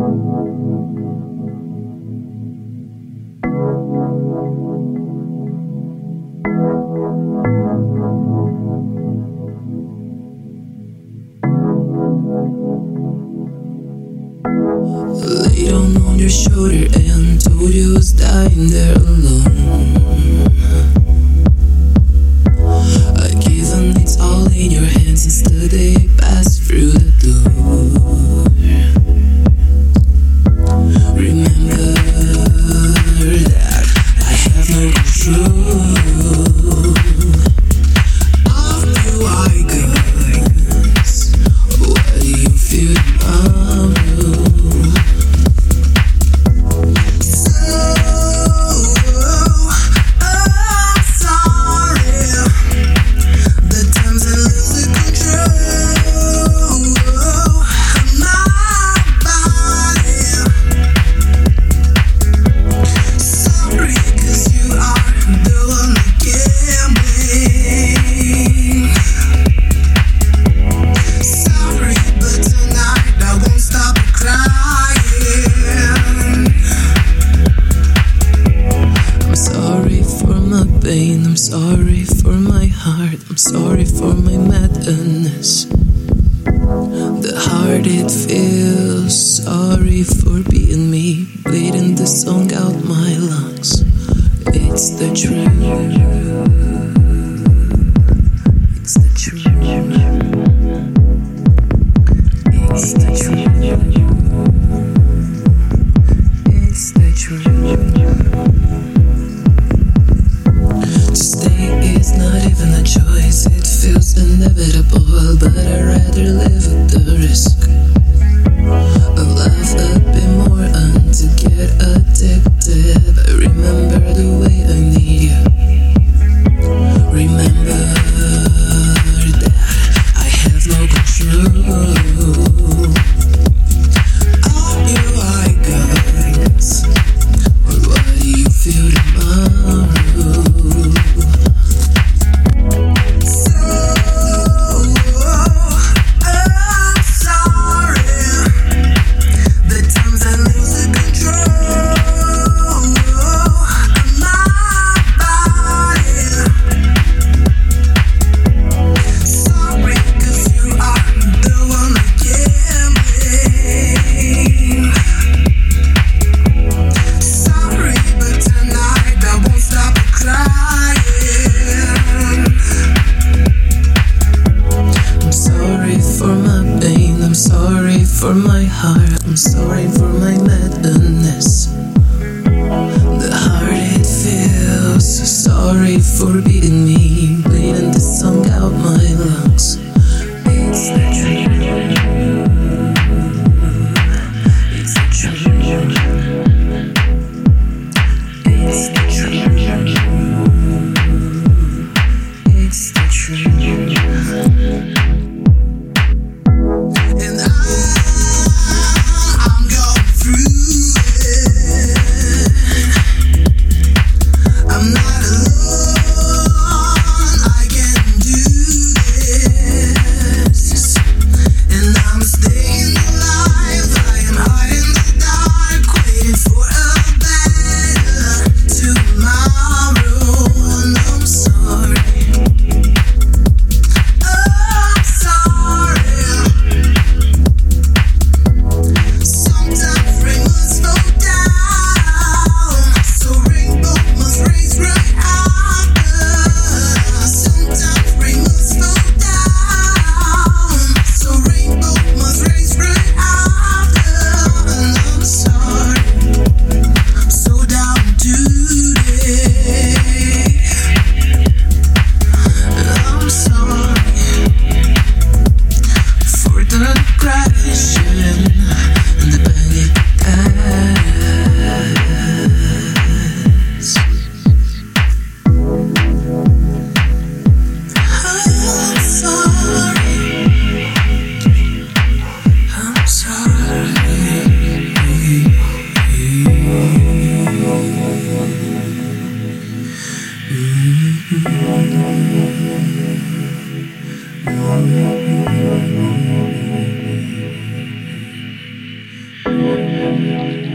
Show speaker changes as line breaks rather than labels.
Laid on your shoulder and told you I was dying there alone. I given it's all in your hands since the day passed through the door. Remember that I have no control of you, I guess. Why do you feel I'm I'm sorry for my heart, I'm sorry for my madness. The heart it feels, sorry for being me, bleeding the song out my lungs. It's the truth, it's the truth, it's the truth, it's the truth. It's not even a choice, it feels inevitable, but I'd rather live at the risk of life a bit more and to get addicted. I remember the way I need you. Remember that I have no control of you, I guess. Or why do you feel tomorrow? For my heart, I'm sorry for my madness. The heart it feels, sorry for beating me, bleeding the song out my lungs. It's the truth, it's the truth, it's the truth, it's the truth. I'm not alone. you.